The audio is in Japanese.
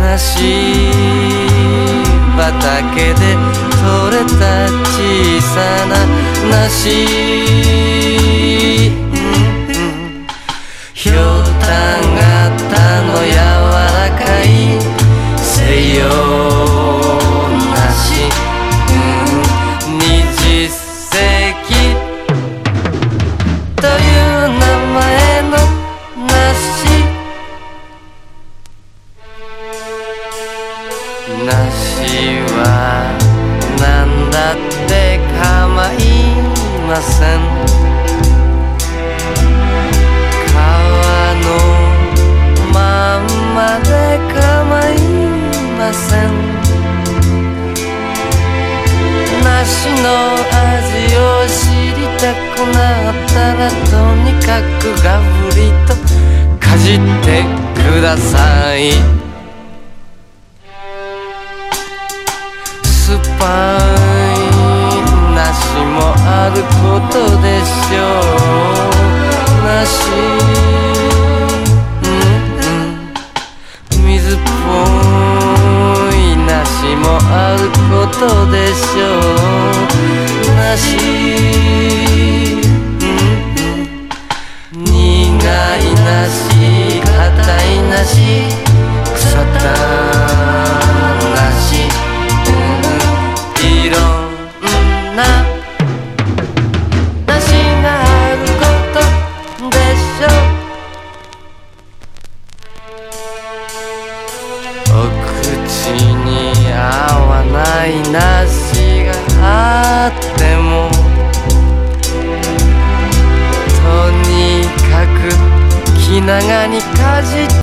梨畑で採れた小さな梨、ひょうたん型の柔らかい西洋梨、20世紀という名前の梨、梨は何だって構いません。皮のまんまで構いません。梨の味を知りたくなったらとにかくガブリとかじってください。酸っぱい梨もあることでしょう。梨、水っぽい梨もあることでしょう。梨、苦い梨、硬い梨、腐った梨、いろんな梨があることでしょう。お口に合わない梨があってもとにかく気長にかじって